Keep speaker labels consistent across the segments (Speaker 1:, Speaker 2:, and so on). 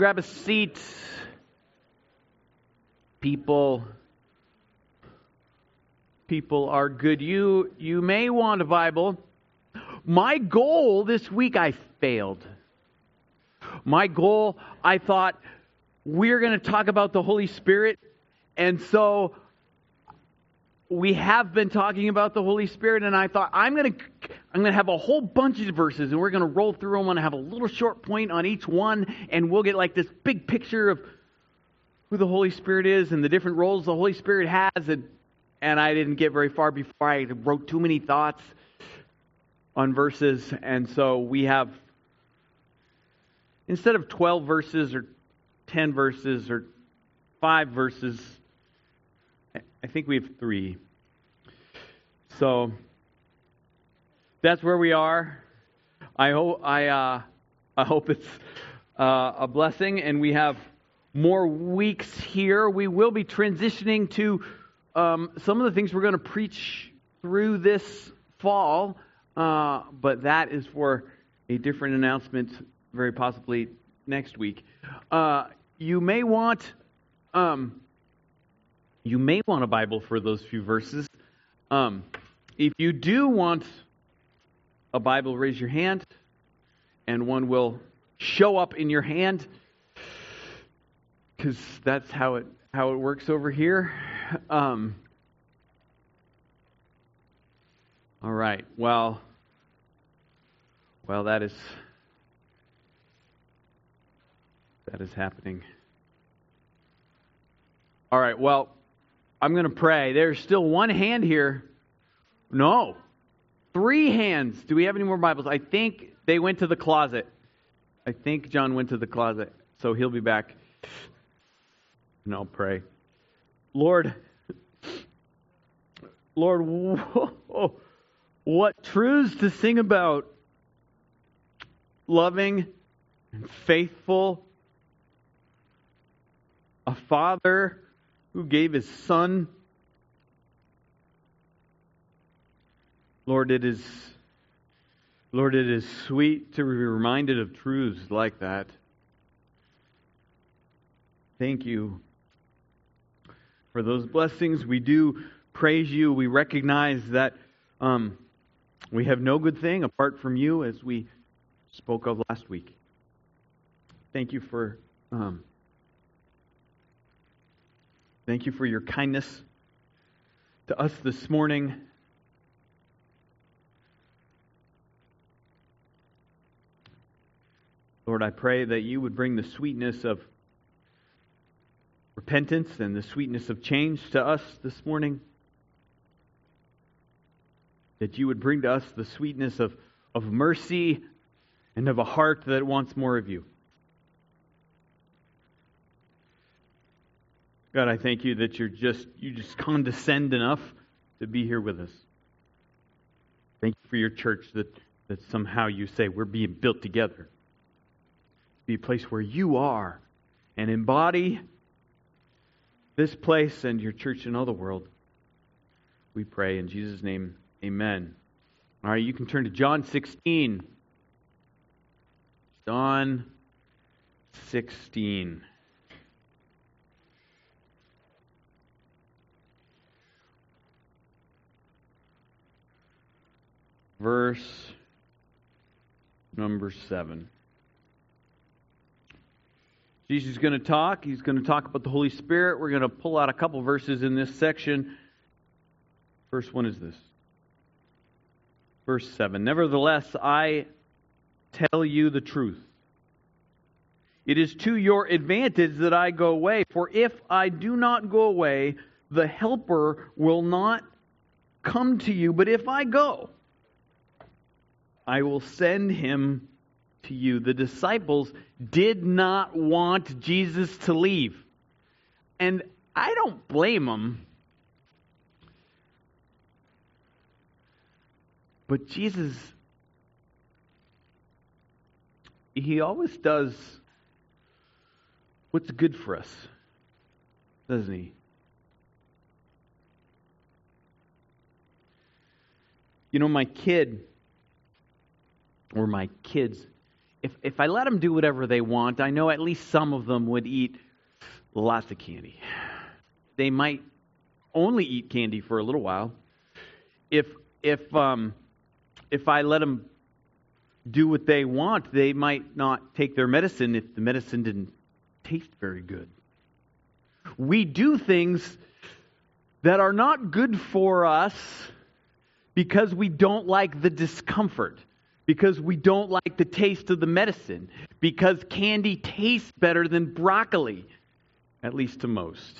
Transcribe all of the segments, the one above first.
Speaker 1: Grab a seat. People are good. You may want a Bible. My goal this week, I failed. My goal, I thought, we're going to talk about the Holy Spirit. And so we have been talking about the Holy Spirit, and I thought, I'm going to have a whole bunch of verses, and we're going to roll through them and have a little short point on each one, and we'll get like this big picture of who the Holy Spirit is and the different roles the Holy Spirit has. And I didn't get very far before I wrote too many thoughts on verses. And so we have, instead of 12 verses or 10 verses or 5 verses, I think we have 3. So that's where we are. I hope it's a blessing, and we have more weeks here. We will be transitioning to some of the things we're going to preach through this fall, but that is for a different announcement, very possibly next week. You may want a Bible for those few verses. If you do want a Bible, raise your hand, and one will show up in your hand, because that's how it works over here. All right. Well, that is happening. All right. Well, I'm going to pray. There's still one hand here. No. 3 hands. Do we have any more Bibles? I think they went to the closet. I think John went to the closet, so he'll be back. And I'll pray. Lord, what truths to sing about. Loving and faithful. A Father who gave His Son. Lord, it is sweet to be reminded of truths like that. Thank you for those blessings. We do praise you. We recognize that we have no good thing apart from you, as we spoke of last week. Thank you for your kindness to us this morning. Lord, I pray that you would bring the sweetness of repentance and the sweetness of change to us this morning. That you would bring to us the sweetness of mercy and of a heart that wants more of you. God, I thank you that you just condescend enough to be here with us. Thank you for your church that somehow you say we're being built together. Be a place where you are and embody this place and your church in all the world. We pray in Jesus' name, amen. All right, you can turn to John 16. John 16. Verse number 7. Jesus is going to talk. He's going to talk about the Holy Spirit. We're going to pull out a couple verses in this section. First one is this. Verse 7. Nevertheless, I tell you the truth. It is to your advantage that I go away. For if I do not go away, the Helper will not come to you. But if I go, I will send him to you. The disciples did not want Jesus to leave. And I don't blame them. But Jesus, He always does what's good for us, doesn't He? You know, my kids if I let them do whatever they want, I know at least some of them would eat lots of candy. They might only eat candy for a little while. If I let them do what they want, they might not take their medicine if the medicine didn't taste very good. We do things that are not good for us because we don't like the discomfort, because we don't like the taste of the medicine, because candy tastes better than broccoli, at least to most.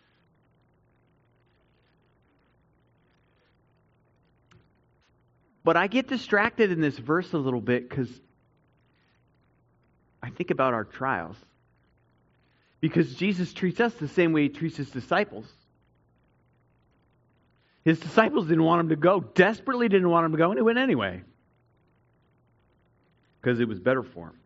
Speaker 1: But I get distracted in this verse a little bit because I think about our trials. Because Jesus treats us the same way He treats His disciples. His disciples didn't want Him to go, desperately didn't want Him to go, and He went anyway. Because it was better for Him.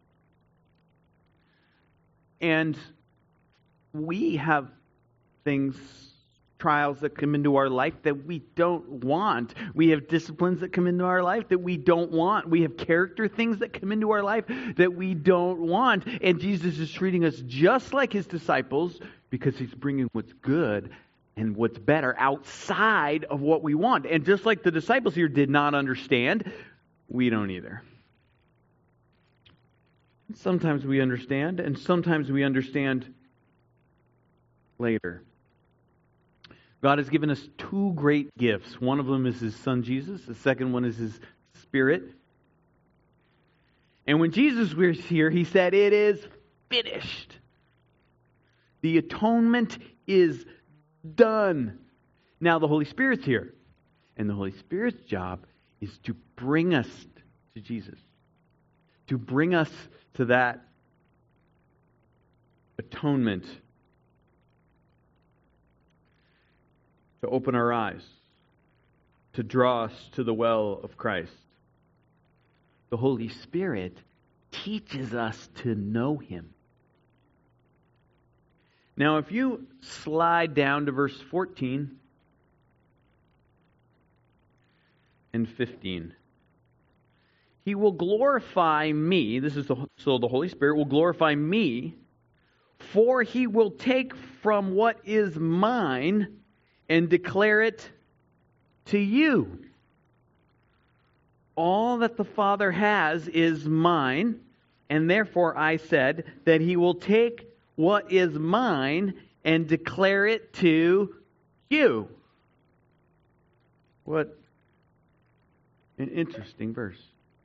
Speaker 1: And we have things, trials that come into our life that we don't want. We have disciplines that come into our life that we don't want. We have character things that come into our life that we don't want. And Jesus is treating us just like His disciples because He's bringing what's good and what's better outside of what we want. And just like the disciples here did not understand, we don't either. Sometimes we understand, and sometimes we understand later. God has given us two great gifts. One of them is His Son Jesus. The second one is His Spirit. And when Jesus was here, He said, "It is finished." The atonement is done. Now the Holy Spirit's here. And the Holy Spirit's job is to bring us to Jesus. To bring us to that atonement. To open our eyes, to draw us to the well of Christ. The Holy Spirit teaches us to know Him. Now, if you slide down to verse 14 and 15, He will glorify me. So the Holy Spirit will glorify me, for He will take from what is mine and declare it to you. All that the Father has is mine, and therefore I said that He will take what is mine and declare it to you. What an interesting verse.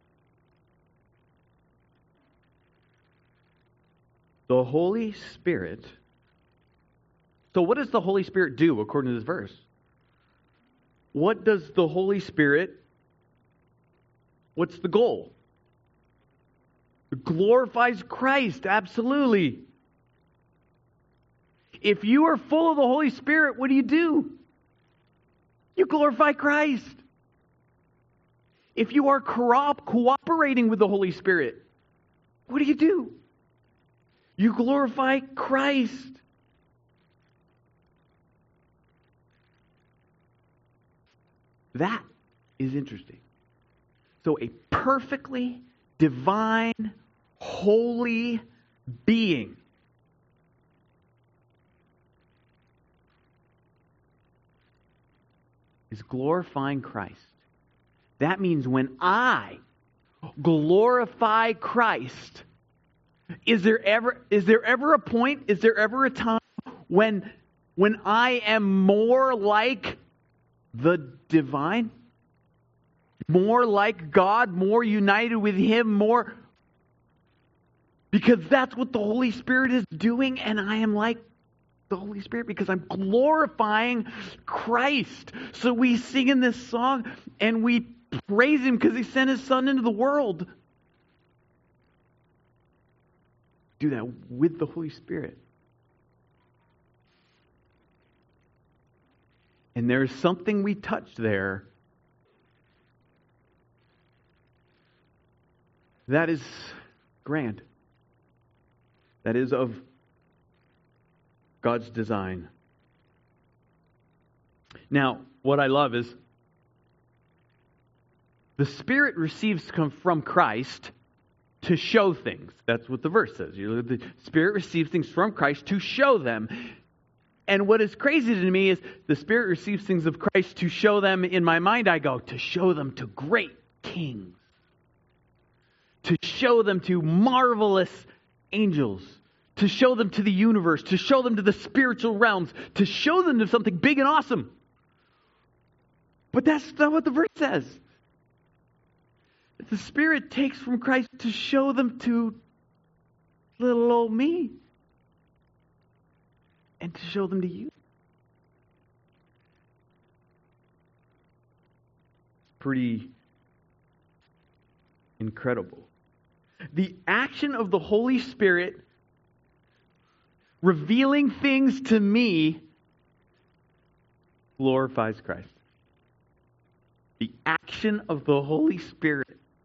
Speaker 1: The Holy Spirit. So what does the Holy Spirit do according to this verse? What does the Holy Spirit, what's the goal? It glorifies Christ, absolutely. If you are full of the Holy Spirit, what do? You glorify Christ. If you are cooperating with the Holy Spirit, what do? You glorify Christ. That is interesting. So a perfectly divine, holy being is glorifying Christ. That means when I glorify Christ, is there ever a point, is there ever a time when I am more like the divine? More like God, more united with Him, more... Because that's what the Holy Spirit is doing, and I am like the Holy Spirit because I'm glorifying Christ. So we sing in this song, and we praise Him because He sent His Son into the world. Do that with the Holy Spirit. And there's something we touched there that is grand. That is of God's design. Now, what I love is the Spirit receives from Christ to show things. That's what the verse says. The Spirit receives things from Christ to show them. And what is crazy to me is the Spirit receives things of Christ to show them. In my mind, I go, to show them to great kings. To show them to marvelous angels. To show them to the universe. To show them to the spiritual realms. To show them to something big and awesome. But that's not what the verse says. The Spirit takes from Christ to show them to little old me. And to show them to you. It's pretty incredible. The action of the Holy Spirit revealing things to me glorifies Christ. The action of the Holy Spirit.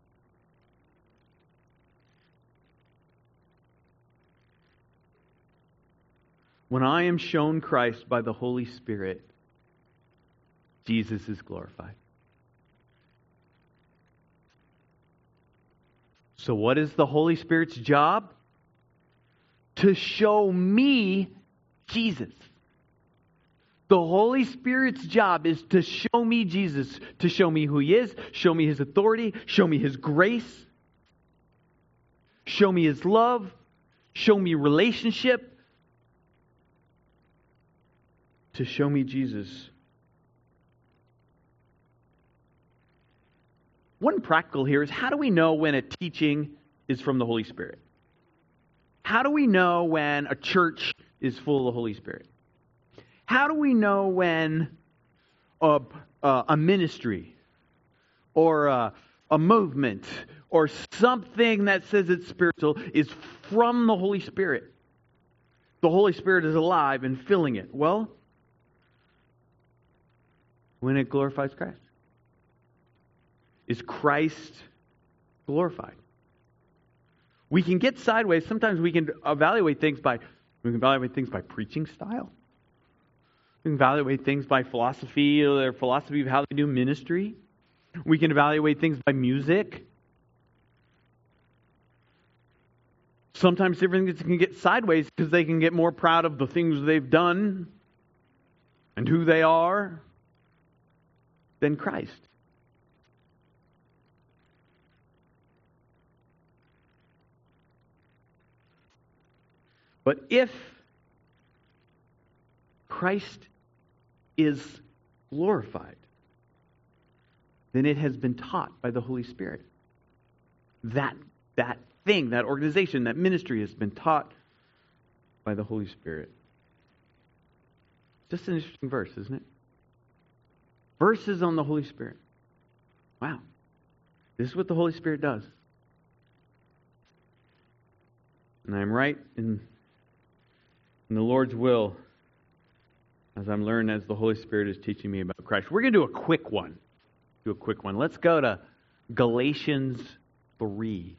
Speaker 1: When I am shown Christ by the Holy Spirit, Jesus is glorified. So what is the Holy Spirit's job? To show me Jesus. The Holy Spirit's job is to show me Jesus, to show me who He is, show me His authority, show me His grace, show me His love, show me relationship, to show me Jesus. One practical here is, how do we know when a teaching is from the Holy Spirit? How do we know when a church is full of the Holy Spirit? How do we know when a ministry or a movement or something that says it's spiritual is from the Holy Spirit? The Holy Spirit is alive and filling it. Well, when it glorifies Christ. Is Christ glorified? We can get sideways. Sometimes we can evaluate things by preaching style. We can evaluate things by philosophy, or their philosophy of how they do ministry. We can evaluate things by music. Sometimes different things can get sideways because they can get more proud of the things they've done and who they are than Christ. But if Christ is glorified, then it has been taught by the Holy Spirit. That thing, that organization, that ministry has been taught by the Holy Spirit. Just an interesting verse, isn't it? Verses on the Holy Spirit. Wow. This is what the Holy Spirit does. And I'm right in the Lord's will as I'm learning as the Holy Spirit is teaching me about Christ. We're going to do a quick one. Let's go to Galatians 3.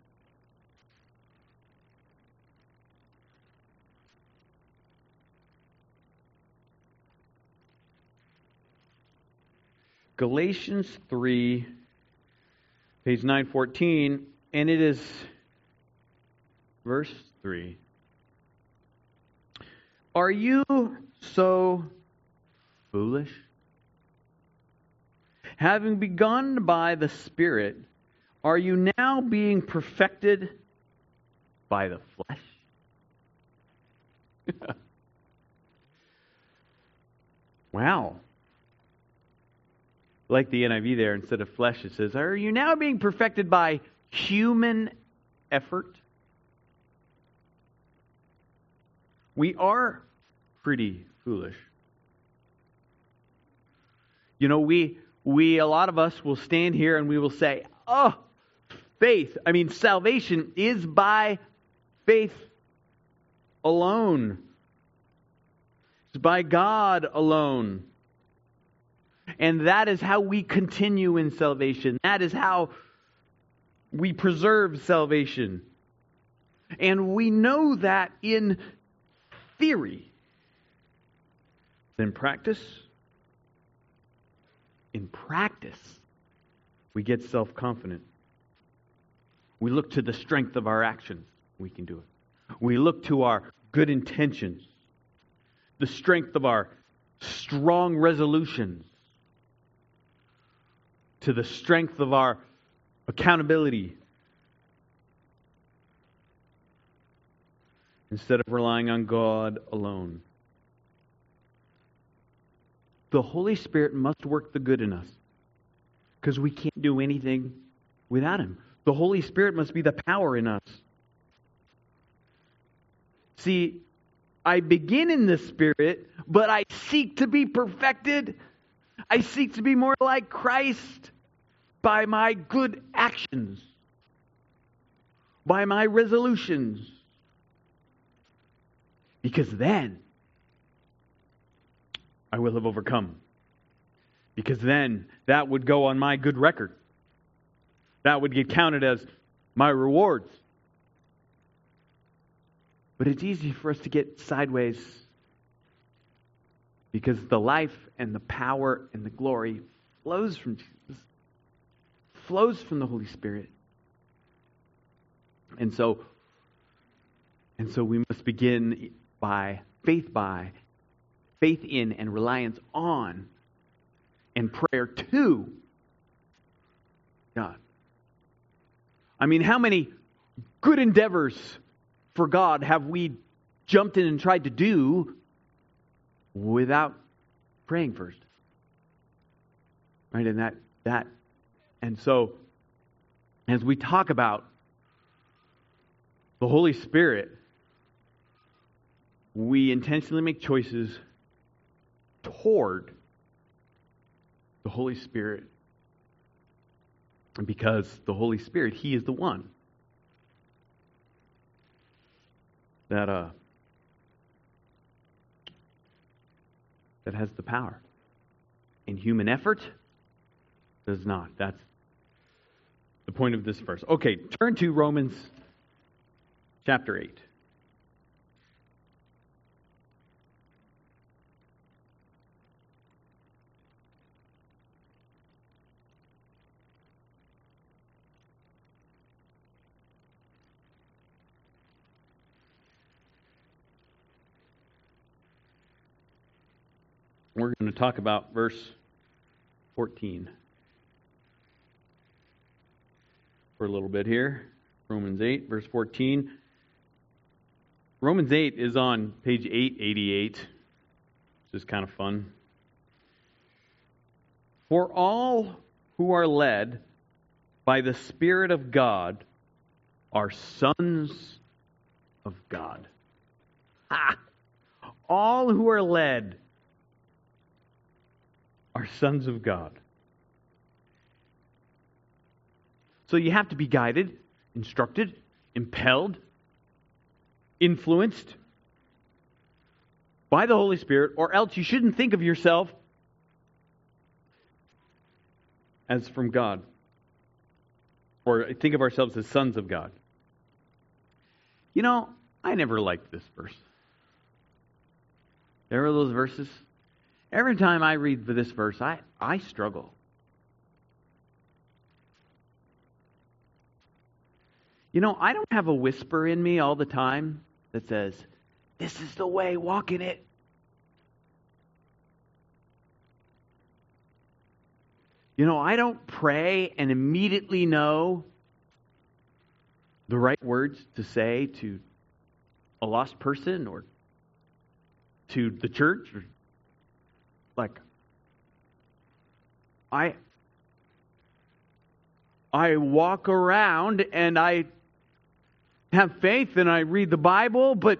Speaker 1: Galatians 3, page 914, and it is verse 3. Are you so foolish? Having begun by the Spirit, are you now being perfected by the flesh? Wow. Like the NIV there, instead of flesh, it says, are you now being perfected by human effort? We are pretty foolish. You know, a lot of us will stand here and we will say, oh, salvation is by faith alone. It's by God alone. And that is how we continue in salvation. That is how we preserve salvation. And we know that in theory. In practice, we get self-confident. We look to the strength of our actions. We can do it. We look to our good intentions, the strength of our strong resolutions, to the strength of our accountability, instead of relying on God alone. The Holy Spirit must work the good in us, because we can't do anything without Him. The Holy Spirit must be the power in us. See, I begin in the Spirit, but I seek to be perfected. I seek to be more like Christ by my good actions, by my resolutions. Because then I will have overcome. Because then that would go on my good record. That would get counted as my rewards. But it's easy for us to get sideways, because the life and the power and the glory flows from Jesus, flows from the Holy Spirit. And so we must begin by faith in and reliance on and prayer to God. I mean, how many good endeavors for God have we jumped in and tried to do without praying first? Right? And so as we talk about the Holy Spirit, we intentionally make choices toward the Holy Spirit. And because the Holy Spirit, He is the one that has the power. And human effort does not. That's the point of this verse. Okay, turn to Romans chapter 8. We're going to talk about verse 14 for a little bit here. Romans 8, verse 14. Romans 8 is on page 888, which is kind of fun. For all who are led by the Spirit of God are sons of God. Ha! All who are led are sons of God. So you have to be guided, instructed, impelled, influenced by the Holy Spirit, or else you shouldn't think of yourself as from God, or think of ourselves as sons of God. You know, I never liked this verse. There are those verses. Every time I read this verse, I struggle. You know, I don't have a whisper in me all the time that says, this is the way, walk in it. You know, I don't pray and immediately know the right words to say to a lost person or to the church. Like, I walk around and I have faith and I read the Bible, but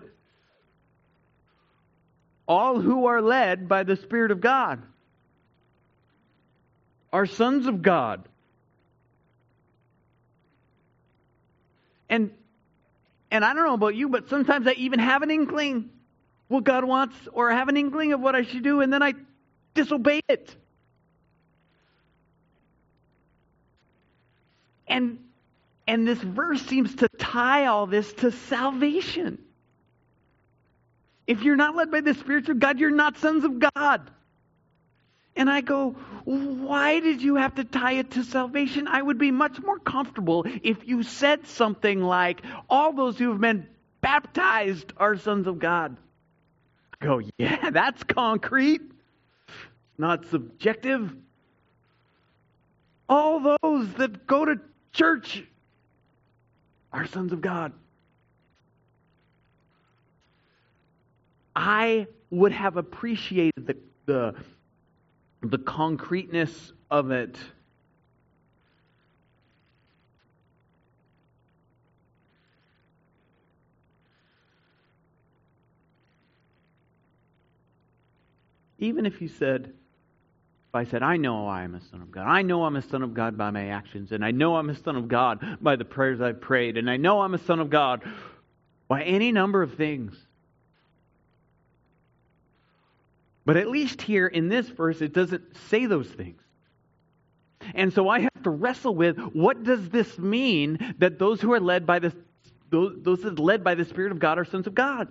Speaker 1: all who are led by the Spirit of God are sons of God. And I don't know about you, but sometimes I even have an inkling what God wants, or have an inkling of what I should do, and then I disobey it. And this verse seems to tie all this to salvation. If you're not led by the Spirit of God, you're not sons of God. And I go, why did you have to tie it to salvation? I would be much more comfortable if you said something like, all those who have been baptized are sons of God. I go, yeah, that's concrete, not subjective. All those that go to church are sons of God. I would have appreciated the concreteness of it. Even if I said, I know I am a son of God. I know I'm a son of God by my actions. And I know I'm a son of God by the prayers I've prayed. And I know I'm a son of God by any number of things. But at least here in this verse, it doesn't say those things. And so I have to wrestle with, what does this mean that those who are led by those led by the Spirit of God are sons of God?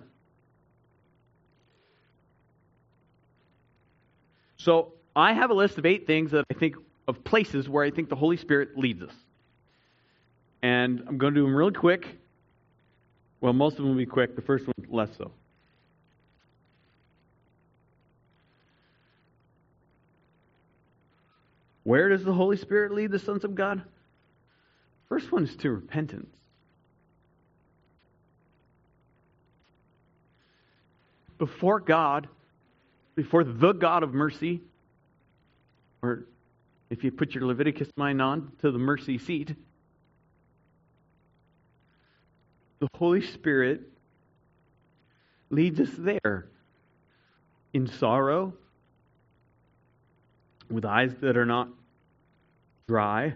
Speaker 1: So I have a list of 8 things that I think of places where I think the Holy Spirit leads us. And I'm going to do them really quick. Well, most of them will be quick. The first one, less so. Where does the Holy Spirit lead the sons of God? First one is to repentance. Before God, before the God of mercy, or if you put your Leviticus mind on, to the mercy seat, the Holy Spirit leads us there in sorrow, with eyes that are not dry.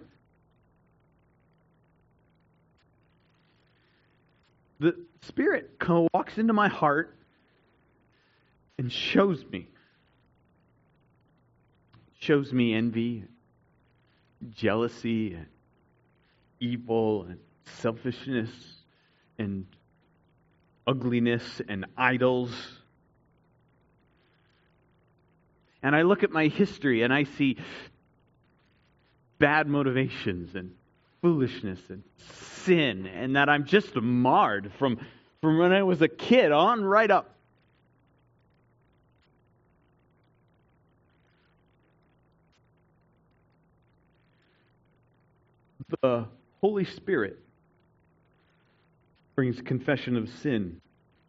Speaker 1: The Spirit kind of walks into my heart and shows me envy, jealousy, and evil, and selfishness, and ugliness, and idols. And I look at my history and I see bad motivations and foolishness and sin, and that I'm just marred from when I was a kid on right up. The Holy Spirit brings confession of sin.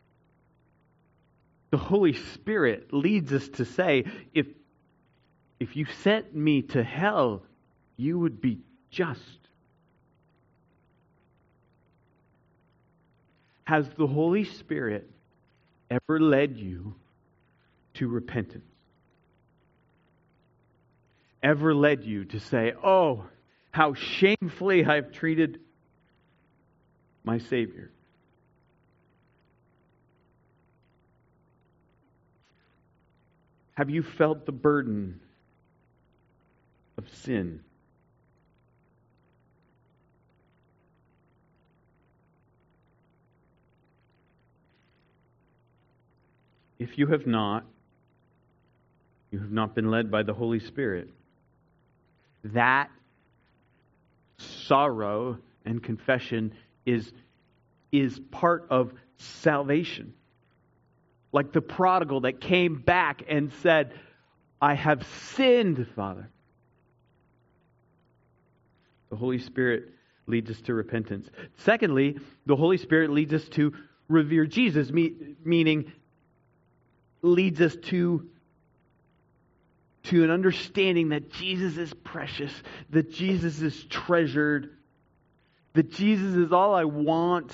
Speaker 1: The Holy Spirit leads us to say, if you sent me to hell, you would be just. Has the Holy Spirit ever led you to repentance? Ever led you to say, oh, how shamefully I've treated my Savior? Have you felt the burden of sin? If you have not been led by the Holy Spirit. That sorrow and confession is part of salvation. Like the prodigal that came back and said, I have sinned, Father. The Holy Spirit leads us to repentance. Secondly, the Holy Spirit leads us to revere Jesus, meaning leads us to an understanding that Jesus is precious, that Jesus is treasured, that Jesus is all I want.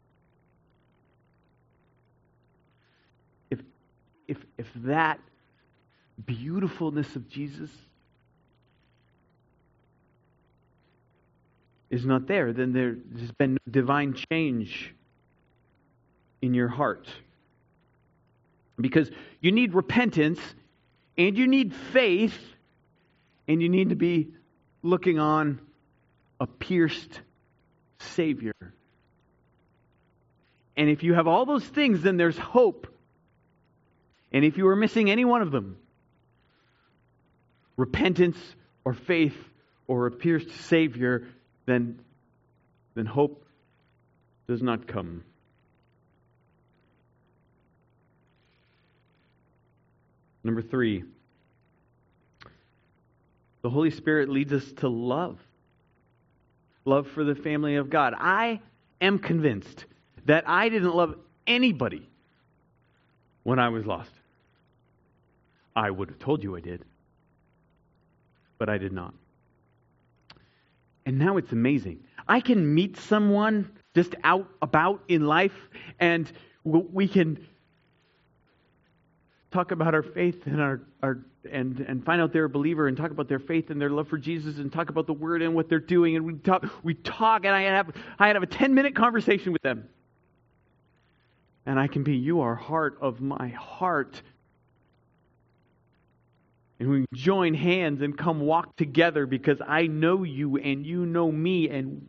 Speaker 1: If that beautifulness of Jesus is not there, then there's been divine change in your heart. Because you need repentance, and you need faith, and you need to be looking on a pierced Savior. And if you have all those things, then there's hope. And if you are missing any one of them, repentance or faith or a pierced Savior, then hope does not come. Number 3, the Holy Spirit leads us to love. Love for the family of God. I am convinced that I didn't love anybody when I was lost. I would have told you I did, but I did not. And now it's amazing. I can meet someone just out about in life, and we can talk about our faith and and find out they're a believer, and talk about their faith and their love for Jesus, and talk about the Word and what they're doing, and we talk, and I have a 10-minute conversation with them, and I can be, you are heart of my heart, and we join hands and come walk together because I know you and you know me, and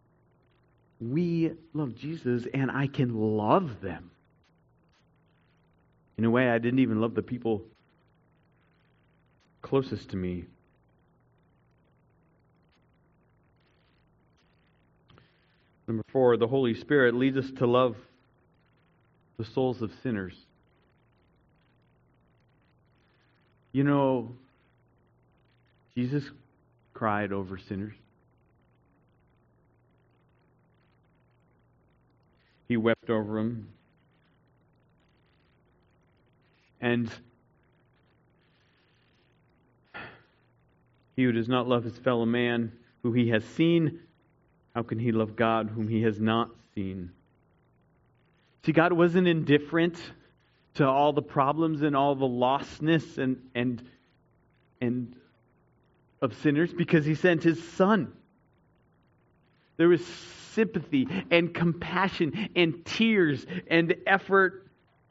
Speaker 1: we love Jesus, and I can love them in a way I didn't even love the people closest to me. Number 4, the Holy Spirit leads us to love the souls of sinners. You know, Jesus cried over sinners. He wept over them. And he who does not love his fellow man, who he has seen, how can he love God, whom he has not seen? See, God wasn't indifferent to all the problems and all the lostness and of sinners, because he sent his Son. There was sympathy and compassion and tears and effort.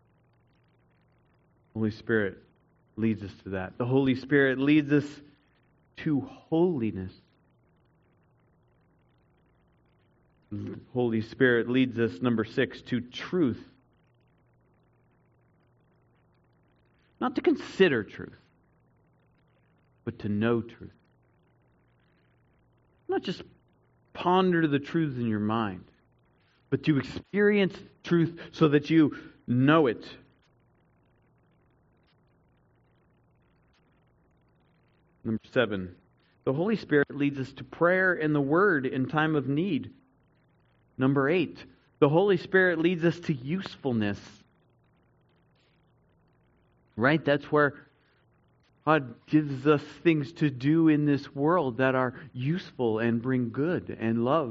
Speaker 1: The Holy Spirit leads us to that. The Holy Spirit leads us to holiness. The Holy Spirit leads us, number 6, to truth. Not to consider truth, but to know truth. Not just ponder the truth in your mind, but to experience truth so that you know it. Number 7, the Holy Spirit leads us to prayer and the Word in time of need. Number 8, the Holy Spirit leads us to usefulness. Right? That's where God gives us things to do in this world that are useful and bring good and love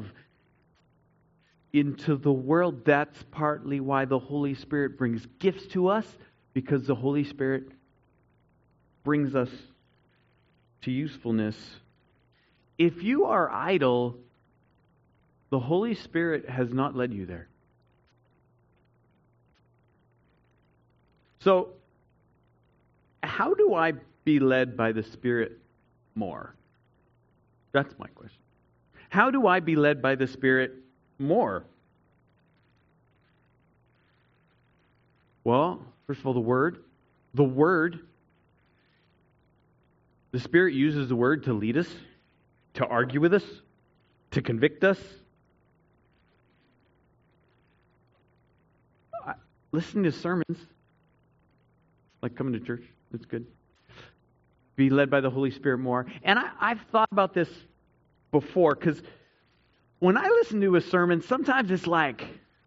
Speaker 1: into the world. That's partly why the Holy Spirit brings gifts to us, because the Holy Spirit brings us to usefulness. If you are idle, the Holy Spirit has not led you there. So, how do I be led by the Spirit more? That's my question. How do I be led by the Spirit more? Well, first of all, the Word. The Word. The Spirit uses the Word to lead us, to argue with us, to convict us. Listening to sermons, like coming to church, that's good. Be led by the Holy Spirit more. And I've thought about this before, because when I listen to a sermon, sometimes it's like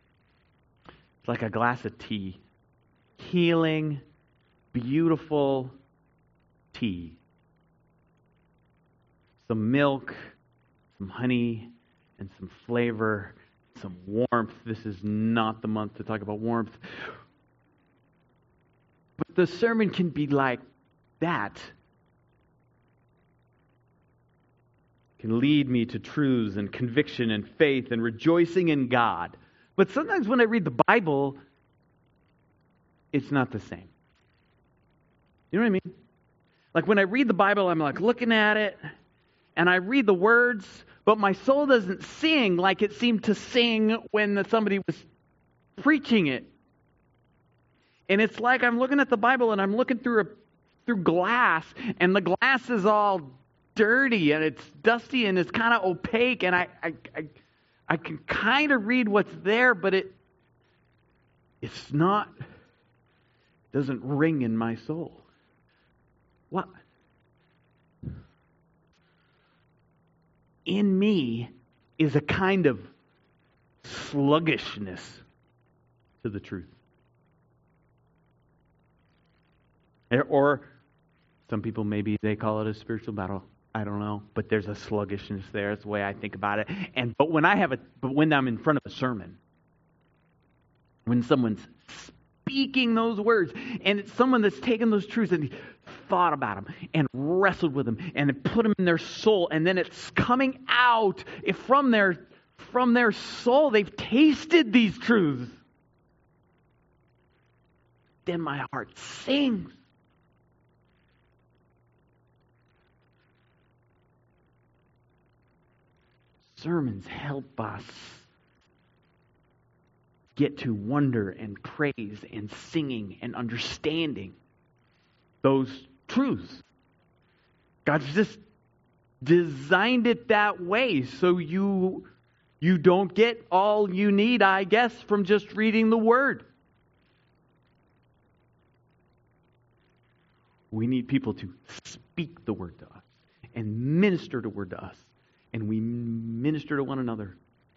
Speaker 1: a glass of tea. Healing, beautiful tea. Some milk, some honey, and some flavor, some warmth. This is not the month to talk about warmth. But the sermon can be like that. It can lead me to truths and conviction and faith and rejoicing in God. But sometimes when I read the Bible, it's not the same. You know what I mean? Like when I read the Bible, I'm like looking at it, and I read the words, but my soul doesn't sing like it seemed to sing when somebody was preaching it. And it's like I'm looking at the Bible and I'm looking through through glass, and the glass is all dirty and it's dusty and it's kind of opaque, and I can kind of read what's there, but it's not, doesn't ring in my soul. What? In me is a kind of sluggishness to the truth. Or some people, maybe they call it a spiritual battle. I don't know, but there's a sluggishness there. That's the way I think about it. But when I'm in front of a sermon, when someone's speaking those words, and it's someone that's taken those truths and thought about them and wrestled with them and put them in their soul, and then it's coming out from their soul. They've tasted these truths. Then my heart sings. Sermons help us get to wonder and praise and singing and understanding those truths. God's just designed it that way so you don't get all you need, I guess, from just reading the Word. We need people to speak the Word to us and minister the Word to us. And we minister to one another.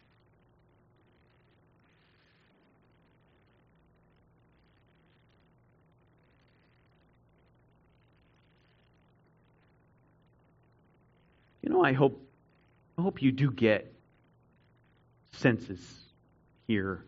Speaker 1: You know, I hope you do get senses here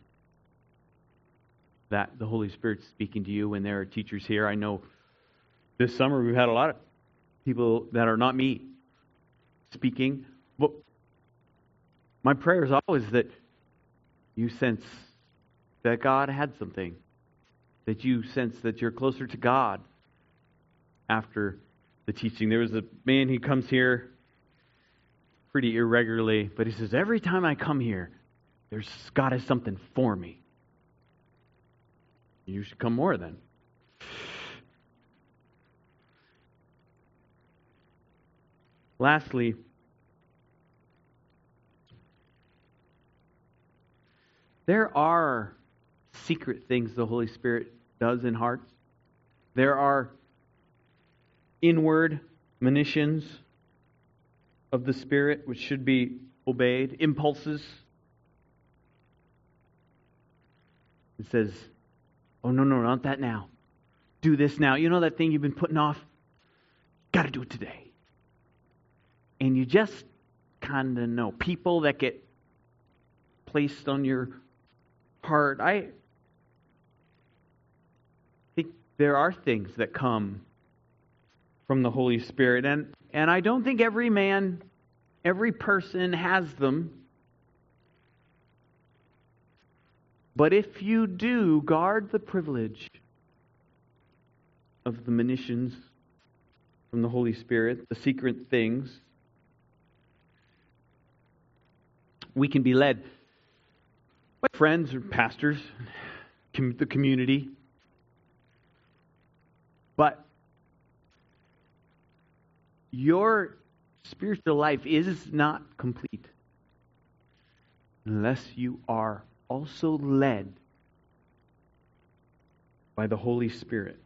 Speaker 1: that the Holy Spirit's speaking to you, and there are teachers here. I know this summer we've had a lot of people that are not me speaking. But my prayer is always that you sense that God had something, that you sense that you're closer to God after the teaching. There was a man, he comes here pretty irregularly, but he says, every time I come here, God has something for me. You should come more then. Lastly, there are secret things the Holy Spirit does in hearts. There are inward monitions of the Spirit which should be obeyed, impulses. It says, oh, no, not that now. Do this now. You know that thing you've been putting off? Got to do it today. And you just kind of know. People that get placed on your heart. I think there are things that come from the Holy Spirit, and I don't think every man, every person has them. But if you do, guard the privilege of the monitions from the Holy Spirit, the secret things. We can be led by friends or pastors, the community. But your spiritual life is not complete unless you are also led by the Holy Spirit.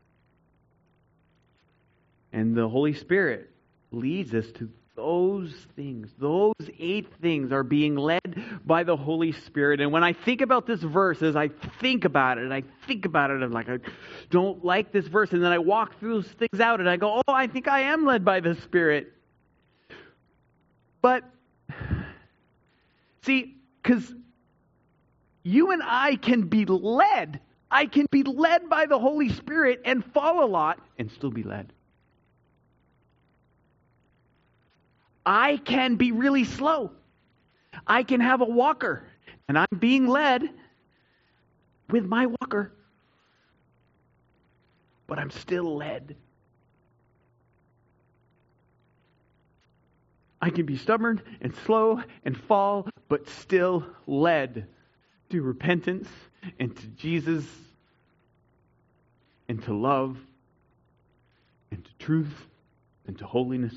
Speaker 1: And the Holy Spirit leads us to those things. Those 8 things are being led by the Holy Spirit. And when I think about this verse, as I think about it, I'm like, I don't like this verse. And then I walk through those things out and I go, oh, I think I am led by the Spirit. But, see, because you and I can be led. I can be led by the Holy Spirit and fall a lot and still be led. I can be really slow. I can have a walker, and I'm being led with my walker, but I'm still led. I can be stubborn and slow and fall, but still led to repentance and to Jesus and to love truth and to holiness.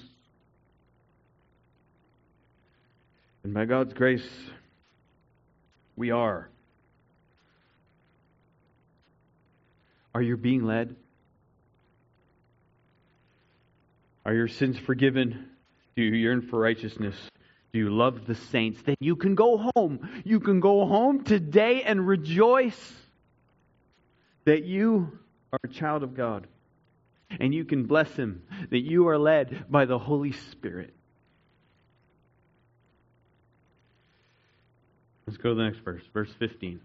Speaker 1: And by God's grace, we are. Are you being led? Are your sins forgiven? Do you yearn for righteousness? Do you love the saints? Then you can go home. You can go home today and rejoice that you are a child of God. And you can bless Him that you are led by the Holy Spirit. Let's go to the next verse, verse 15.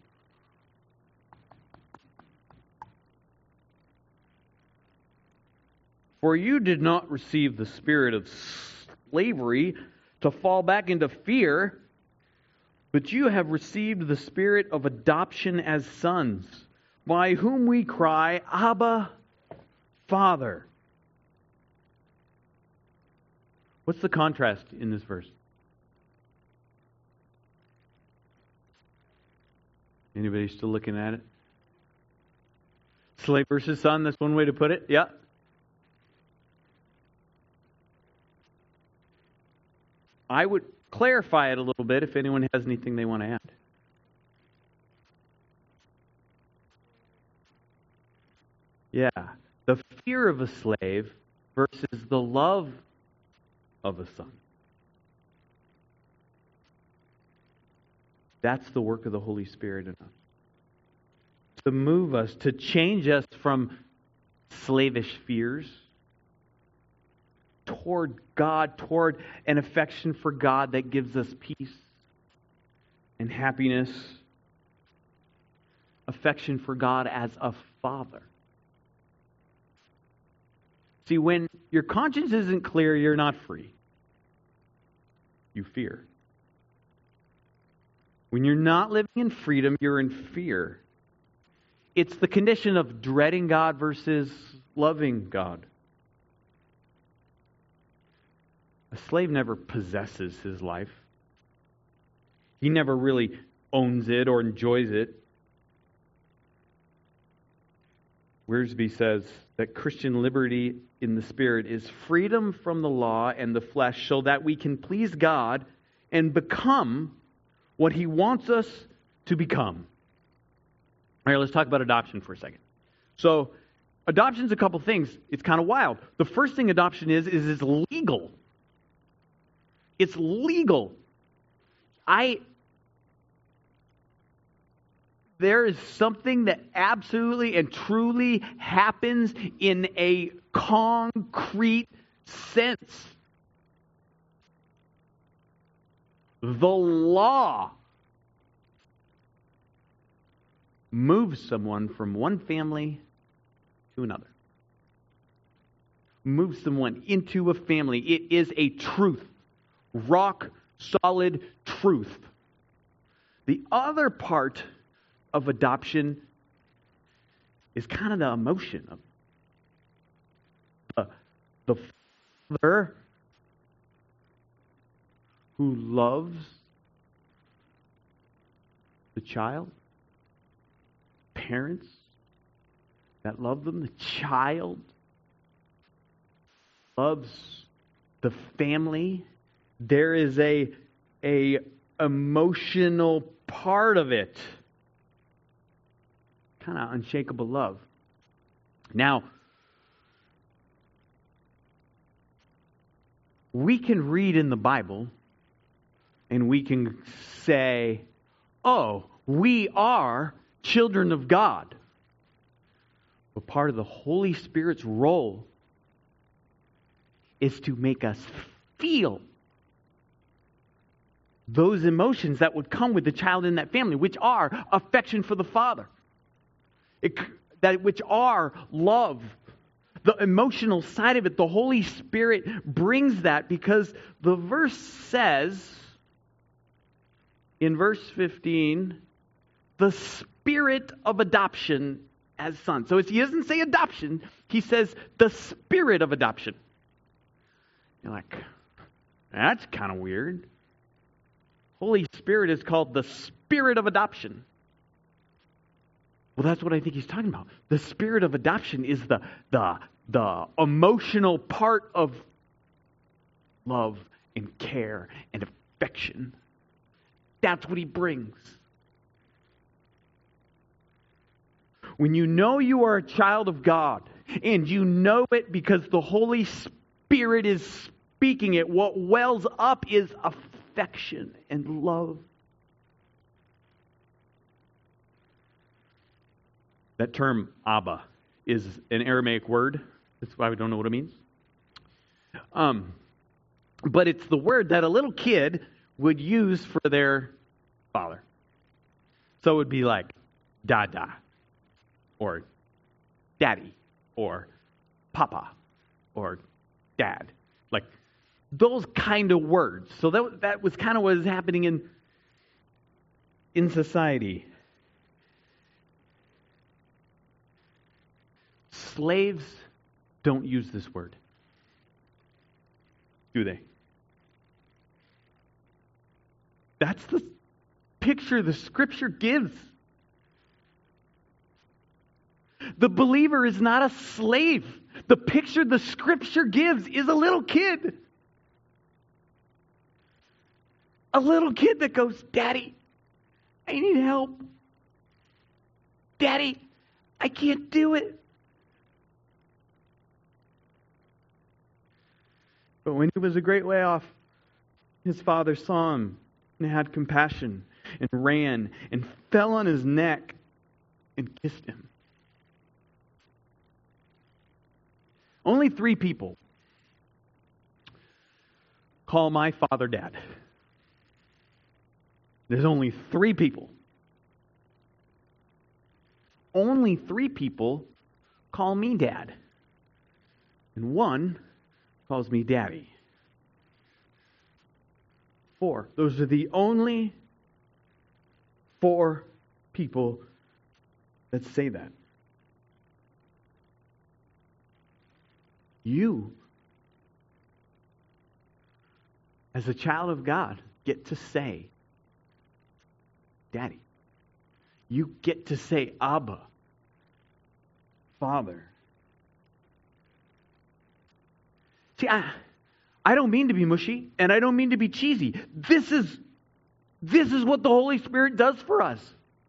Speaker 1: For you did not receive the spirit of slavery to fall back into fear, but you have received the spirit of adoption as sons, by whom we cry, Abba, Father. What's the contrast in this verse? Anybody still looking at it? Slave versus son, that's one way to put it. Yeah. I would clarify it a little bit if anyone has anything they want to add. Yeah. The fear of a slave versus the love of a son. That's the work of the Holy Spirit in us. To move us, to change us from slavish fears toward God, toward an affection for God that gives us peace and happiness. Affection for God as a father. See, when your conscience isn't clear, you're not free. You fear. When you're not living in freedom, you're in fear. It's the condition of dreading God versus loving God. A slave never possesses his life. He never really owns it or enjoys it. Wiersbe says that Christian liberty in the Spirit is freedom from the law and the flesh so that we can please God and become what He wants us to become. All right, let's talk about adoption for a second. So, adoption's a couple things. It's kind of wild. The first thing adoption is it's legal. It's legal. There is something that absolutely and truly happens in a concrete sense. The law moves someone from one family to another. Moves someone into a family. It is a truth. Rock solid truth. The other part of adoption is kind of the emotion of the father who loves the child, parents that love them, the child loves the family. There is a emotional part of it. Kind of unshakable love. Now, we can read in the Bible and we can say, oh, we are children of God. But part of the Holy Spirit's role is to make us feel those emotions that would come with the child in that family, which are affection for the Father. Which are love. The emotional side of it, the Holy Spirit brings that because the verse says, in verse 15, the spirit of adoption as sons. So he doesn't say adoption, he says the spirit of adoption. You're like, that's kind of weird. Holy Spirit is called the spirit of adoption. Well, that's what I think he's talking about. The spirit of adoption is the the emotional part of love and care and affection. That's what He brings. When you know you are a child of God, and you know it because the Holy Spirit is speaking it, what wells up is affection and love. That term, Abba, is an Aramaic word. That's why we don't know what it means. But it's the word that a little kid would use for their father. So it would be like Dada, or Daddy, or Papa, or Dad. Like those kind of words. So that was kind of what was happening in society. Slaves don't use this word, do they? That's the picture the Scripture gives. The believer is not a slave. The picture the Scripture gives is a little kid. A little kid that goes, Daddy, I need help. Daddy, I can't do it. But when he was a great way off, his father saw him and had compassion and ran and fell on his neck and kissed him. Only 3 people call my father Dad. There's only 3 people. Only 3 people call me Dad. And 1 calls me Daddy. 4. Those are the only 4 people that say that. You, as a child of God, get to say, Daddy. You get to say, Abba, Father. See, I don't mean to be mushy, and I don't mean to be cheesy. This is what the Holy Spirit does for us.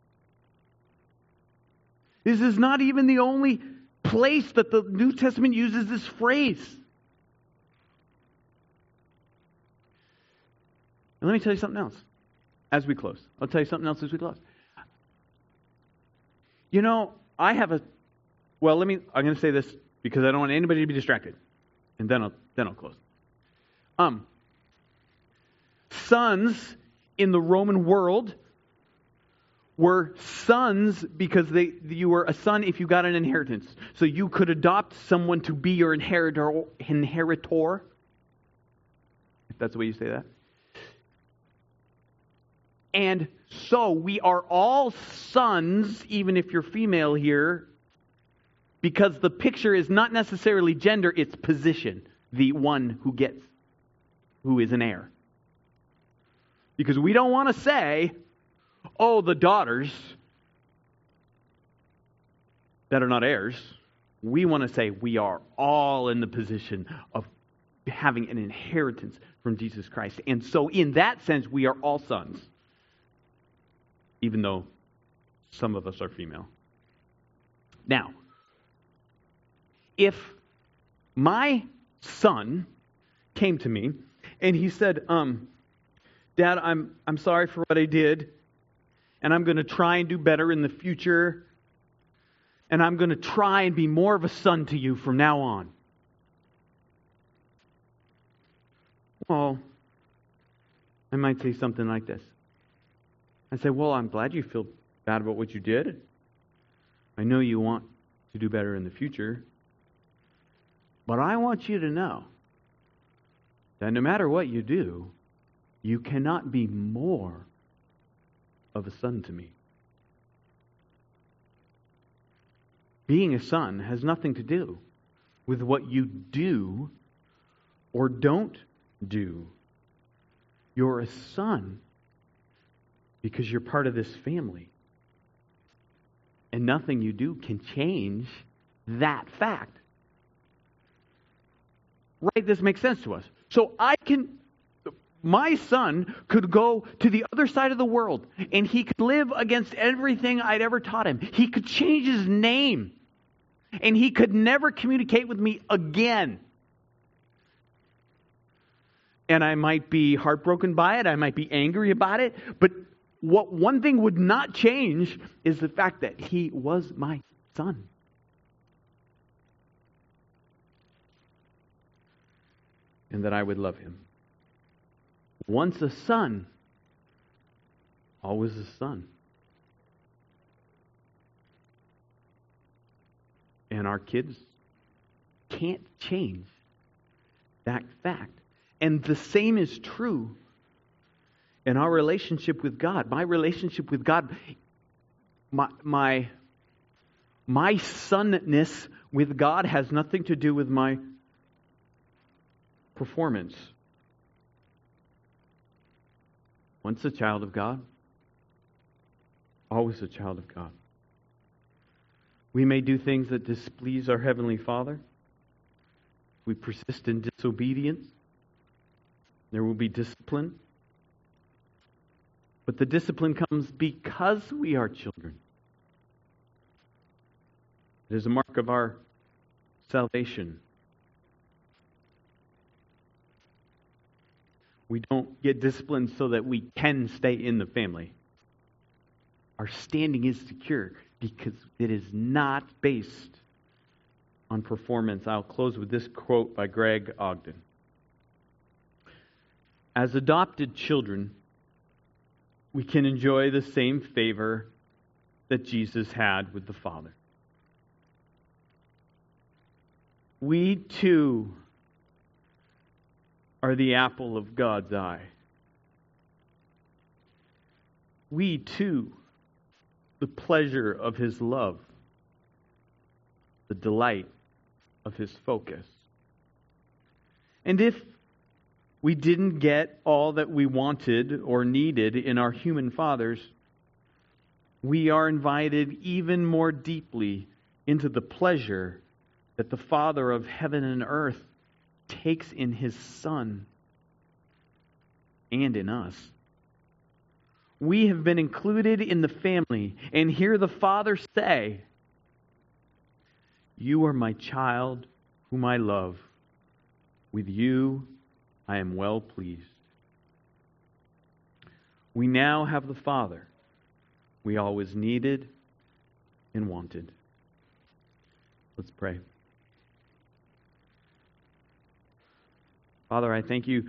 Speaker 1: This is not even the only place that the New Testament uses this phrase. And let me tell you something else as we close. I'll tell you something else as we close. You know, I'm going to say this because I don't want anybody to be distracted. And then I'll close. Sons in the Roman world were sons because you were a son if you got an inheritance. So you could adopt someone to be your inheritor, if that's the way you say that. And so we are all sons, even if you're female here, because the picture is not necessarily gender, it's position. The one who is an heir. Because we don't want to say, oh, the daughters that are not heirs. We want to say we are all in the position of having an inheritance from Jesus Christ. And so in that sense, we are all sons. Even though some of us are female. Now, if my son came to me and he said, Dad, I'm sorry for what I did, and I'm going to try and do better in the future, and I'm going to try and be more of a son to you from now on. Well, I might say something like this. I say, well, I'm glad you feel bad about what you did. I know you want to do better in the future. But I want you to know that no matter what you do, you cannot be more of a son to me. Being a son has nothing to do with what you do or don't do. You're a son because you're part of this family. And nothing you do can change that fact. Right? This makes sense to us. So my son could go to the other side of the world and he could live against everything I'd ever taught him. He could change his name and he could never communicate with me again. And I might be heartbroken by it. I might be angry about it. But what one thing would not change is the fact that he was my son. And that I would love him. Once a son, always a son. And our kids can't change that fact. And the same is true in our relationship with God. My relationship with God, my sonness with God has nothing to do with my performance. Once a child of God, always a child of God. We may do things that displease our Heavenly Father. We persist in disobedience. There will be discipline. But the discipline comes because we are children. It is a mark of our salvation. We don't get disciplined so that we can stay in the family. Our standing is secure because it is not based on performance. I'll close with this quote by Greg Ogden. As adopted children, we can enjoy the same favor that Jesus had with the Father. We too are the apple of God's eye. We too, the pleasure of His love, the delight of His focus. And if we didn't get all that we wanted or needed in our human fathers, we are invited even more deeply into the pleasure that the Father of heaven and earth takes in His Son and in us. We have been included in the family and hear the Father say, "You are my child whom I love. With you I am well pleased." We now have the Father we always needed and wanted. Let's pray. Father, I thank you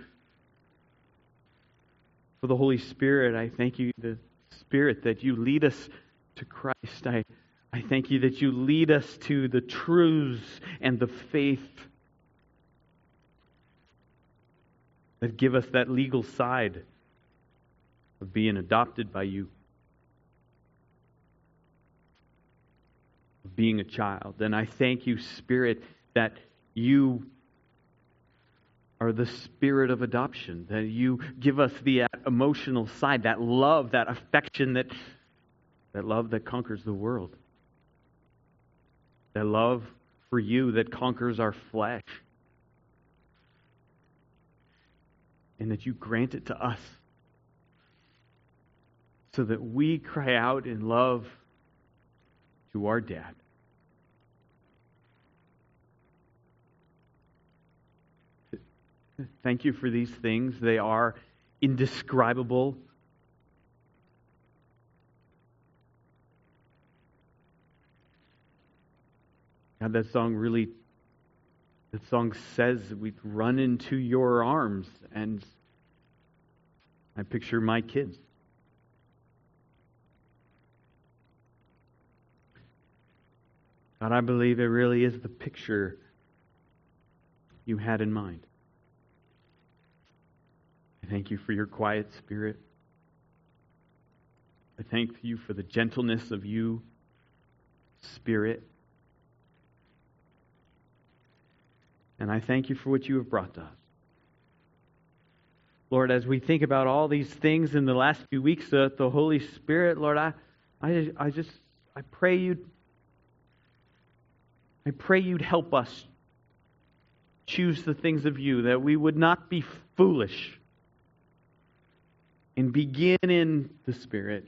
Speaker 1: for the Holy Spirit. I thank you, the Spirit, that you lead us to Christ. I thank you that you lead us to the truths and the faith that give us that legal side of being adopted by you, of being a child. And I thank you, Spirit, that you are the Spirit of adoption, that you give us the emotional side, that love, that affection, that love that conquers the world, that love for you that conquers our flesh, and that you grant it to us so that we cry out in love to our Dad. Thank you for these things. They are indescribable. God, that song says we run into your arms, and I picture my kids. God, I believe it really is the picture you had in mind. I thank you for your quiet spirit. I thank you for the gentleness of you, Spirit. And I thank you for what you have brought to us. Lord, as we think about all these things in the last few weeks, the Holy Spirit, Lord, I pray you'd help us choose the things of you, that we would not be foolish and begin in the Spirit,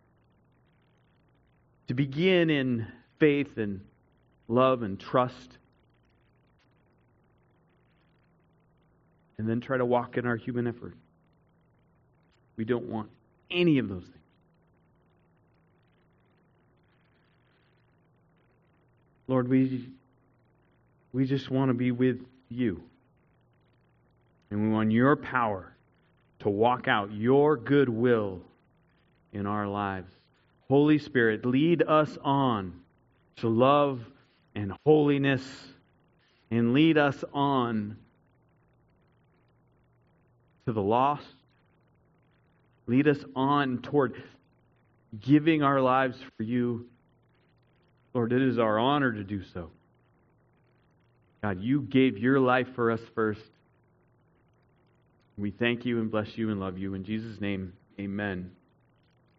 Speaker 1: to begin in faith and love and trust, and then try to walk in our human effort. We don't want any of those things. Lord, we just want to be with you. And we want your power to walk out your good will in our lives. Holy Spirit, lead us on to love and holiness, and lead us on to the lost. Lead us on toward giving our lives for you. Lord, it is our honor to do so. God, you gave your life for us first. We thank you and bless you and love you. In Jesus' name, amen.